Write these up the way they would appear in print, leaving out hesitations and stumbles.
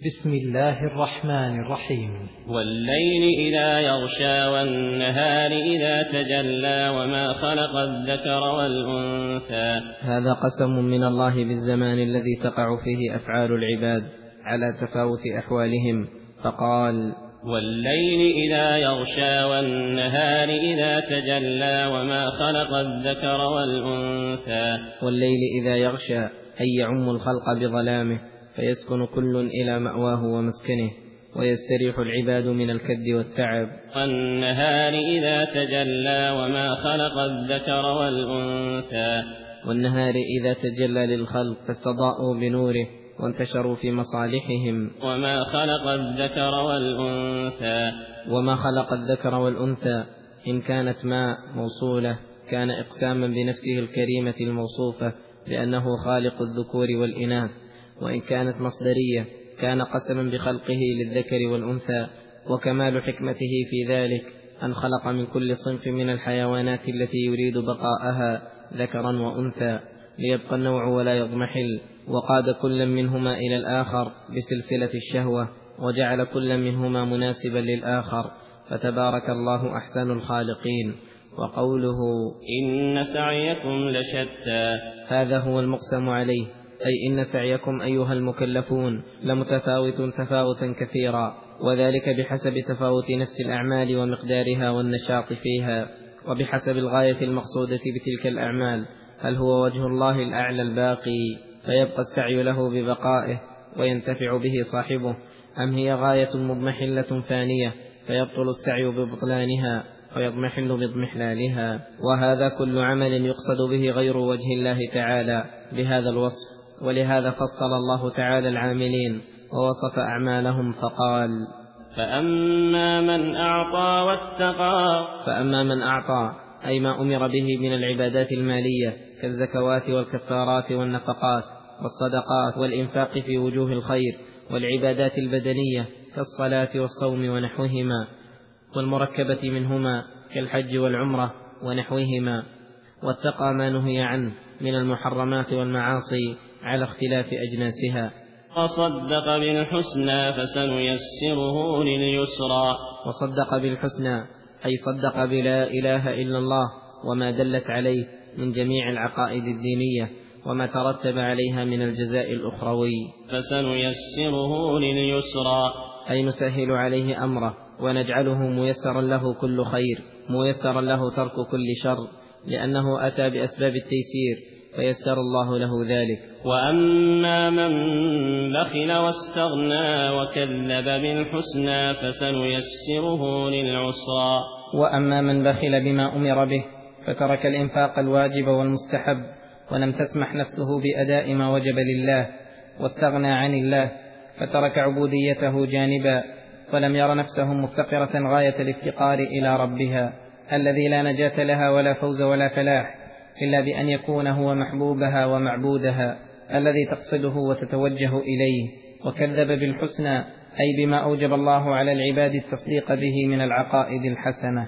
بسم الله الرحمن الرحيم. والليل إذا يغشى والنهار إذا تجلى وما خلق الذكر والأنثى. هذا قسم من الله بالزمان الذي تقع فيه أفعال العباد على تفاوت أحوالهم، فقال: والليل إذا يغشى والنهار إذا تجلى وما خلق الذكر والأنثى. والليل إذا يغشى أي يعم الخلق بظلامه، فيسكن كل إلى مأواه ومسكنه، ويستريح العباد من الكد والتعب. والنهار إذا تجلى وما خلق الذكر والأنثى. والنهار إذا تجلى للخلق فاستضاءوا بنوره وانتشروا في مصالحهم. وما خلق الذكر والأنثى. وما خلق الذكر والأنثى إن كانت ماء موصولة كان إقساما بنفسه الكريمة الموصوفة بأنه خالق الذكور والإناث، وإن كانت مصدرية كان قسما بخلقه للذكر والأنثى. وكمال حكمته في ذلك أن خلق من كل صنف من الحيوانات التي يريد بقاءها ذكرا وأنثى ليبقى النوع ولا يضمحل، وقاد كل منهما إلى الآخر بسلسلة الشهوة، وجعل كل منهما مناسبا للآخر، فتبارك الله أحسن الخالقين. وقوله: إن سعيكم لشتى، هذا هو المقسم عليه، أي إن سعيكم أيها المكلفون لمتفاوت تفاوتا كثيرا، وذلك بحسب تفاوت نفس الأعمال ومقدارها والنشاط فيها، وبحسب الغاية المقصودة بتلك الأعمال، هل هو وجه الله الأعلى الباقي فيبقى السعي له ببقائه وينتفع به صاحبه، أم هي غاية مضمحلة فانية فيبطل السعي ببطلانها ويضمحل باضمحلالها. وهذا كل عمل يقصد به غير وجه الله تعالى بهذا الوصف، ولهذا فصل الله تعالى العاملين ووصف أعمالهم فقال: فأما من أعطى واتقى. فأما من أعطى أي ما أمر به من العبادات المالية كالزكوات والكفارات والنفقات والصدقات والإنفاق في وجوه الخير، والعبادات البدنية كالصلاة والصوم ونحوهما، والمركبة منهما كالحج والعمرة ونحوهما، واتقى ما نهي عنه من المحرمات والمعاصي على اختلاف أجناسها. وصدق بالحسنى فسنيسره لليسرى. وصدق بالحسنى أي صدق بلا إله إلا الله وما دلت عليه من جميع العقائد الدينية وما ترتب عليها من الجزاء الأخروي. فسنيسره لليسرى أي نسهل عليه أمره ونجعله ميسرا له كل خير، ميسرا له ترك كل شر، لأنه أتى بأسباب التيسير فيسر الله له ذلك. وأما من بخل واستغنى وكذب بالحسنى فسنيسره للعسرى. وأما من بخل بما أمر به فترك الإنفاق الواجب والمستحب ولم تسمح نفسه بأداء ما وجب لله، واستغنى عن الله فترك عبوديته جانبا، ولم ير نفسه مفتقرة غاية الافتقار إلى ربها الذي لا نجاة لها ولا فوز ولا فلاح إلا بأن يكون هو محبوبها ومعبودها الذي تقصده وتتوجه إليه. وكذب بالحسنى أي بما أوجب الله على العباد التصديق به من العقائد الحسنة.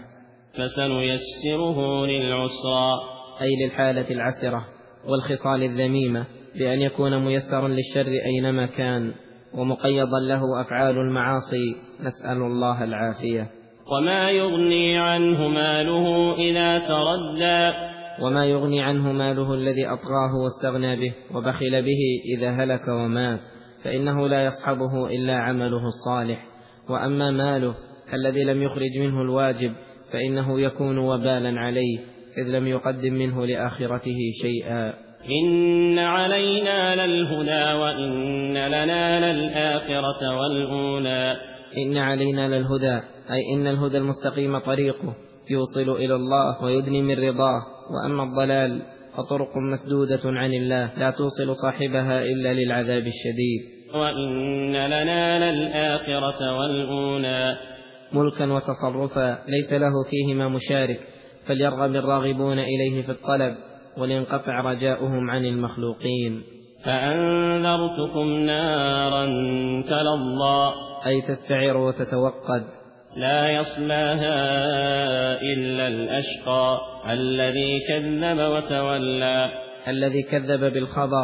فسنيسره للعسرى أي للحالة العسرة والخصال الذميمة، بأن يكون ميسرا للشر أينما كان، ومقيضا له أفعال المعاصي، نسأل الله العافية. وما يغني عنه ماله إذا تردى. وما يغني عنه ماله الذي أطغاه واستغنى به وبخل به إذا هلك ومات، فإنه لا يصحبه إلا عمله الصالح. وأما ماله الذي لم يخرج منه الواجب فإنه يكون وبالا عليه، إذ لم يقدم منه لآخرته شيئا. إن علينا للهدى وإن لنا للآخرة والأولى. إن علينا للهدى أي إن الهدى المستقيم طريقه يوصل إلى الله ويدني من رضاه، وأما الضلال فطرق مسدودة عن الله لا توصل صاحبها إلا للعذاب الشديد. وإن لنا للآخرة والأولى. ملكا وتصرفا ليس له فيهما مشارك، فليرغب الراغبون إليه في الطلب ولينقطع رجاؤهم عن المخلوقين. فأنذرتكم نارا تلظى أي تستعر وتتوقد. لا يصلاها إلا الأشقى الذي كذب وتولى. الذي كذب بالخبر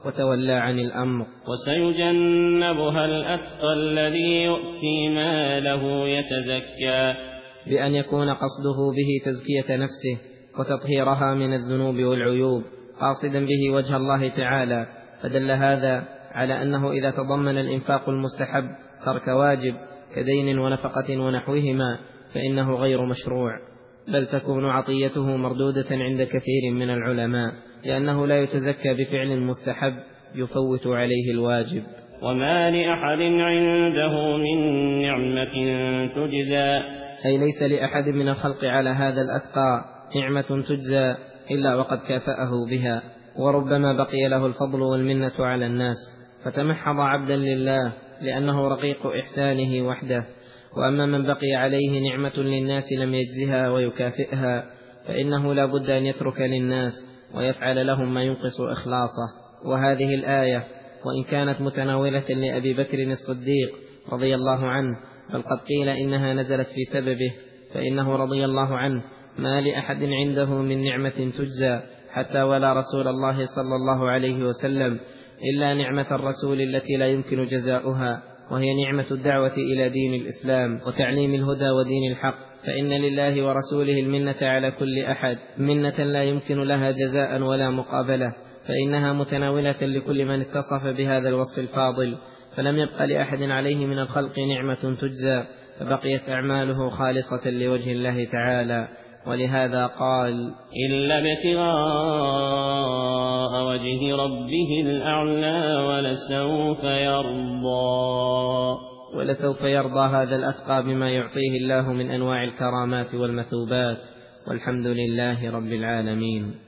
وتولى عن الأمر. وسيجنبها الأتقى الذي يؤتي ماله يتزكى، بأن يكون قصده به تزكية نفسه وتطهيرها من الذنوب والعيوب، قاصدا به وجه الله تعالى، فدل هذا على أنه إذا تضمن الإنفاق المستحب ترك واجب كدين ونفقة ونحوهما فإنه غير مشروع، بل تكون عطيته مردودة عند كثير من العلماء، لأنه لا يتزكى بفعل مستحب يفوت عليه الواجب. وما لأحد عنده من نعمة تجزى، أي ليس لأحد من الخلق على هذا الأتقى نعمة تجزى إلا وقد كافأه بها، وربما بقي له الفضل والمنة على الناس فتمحض عبدا لله لأنه رقيق إحسانه وحده. وأما من بقي عليه نعمة للناس لم يجزها ويكافئها فإنه لا بد أن يترك للناس ويفعل لهم ما ينقص إخلاصه. وهذه الآية وإن كانت متناولة لأبي بكر الصديق رضي الله عنه، بل قد قيل إنها نزلت في سببه، فإنه رضي الله عنه ما لأحد عنده من نعمة تجزى حتى ولا رسول الله صلى الله عليه وسلم إلا نعمة الرسول التي لا يمكن جزاؤها، وهي نعمة الدعوة إلى دين الإسلام وتعليم الهدى ودين الحق، فإن لله ورسوله المنة على كل أحد، منة لا يمكن لها جزاء ولا مقابلة، فإنها متناولة لكل من اتصف بهذا الوصف الفاضل، فلم يبق لأحد عليه من الخلق نعمة تجزى، فبقيت أعماله خالصة لوجه الله تعالى. ولهذا قال: إلا ابتغاء وجه ربه الأعلى ولسوف يرضى هذا الأتقى بما يعطيه الله من أنواع الكرامات والمثوبات. والحمد لله رب العالمين.